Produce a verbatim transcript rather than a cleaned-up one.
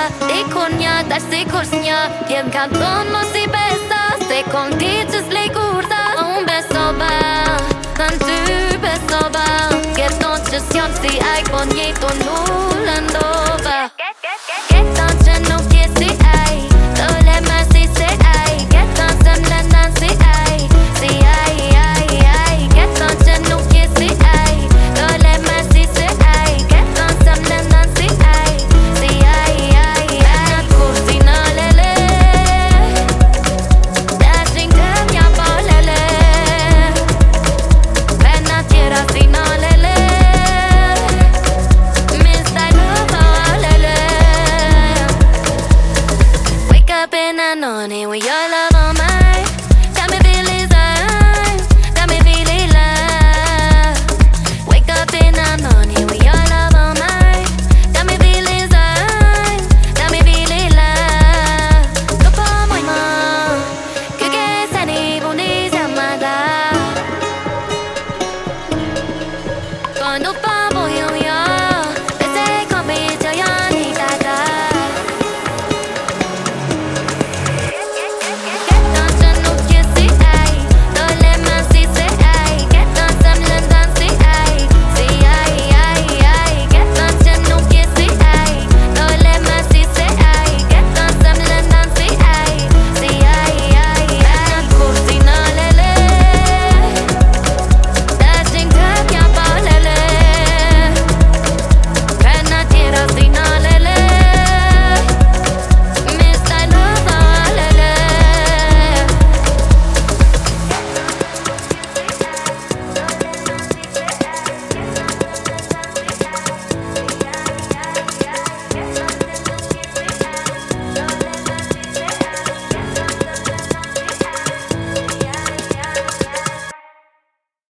Di konja, tash si kush një Jem ka thonë mos i besa Se kon ti që s'lej kurta Unë besova Në ty besova Kërton që s'jam si ajk Po njëto nullë ndova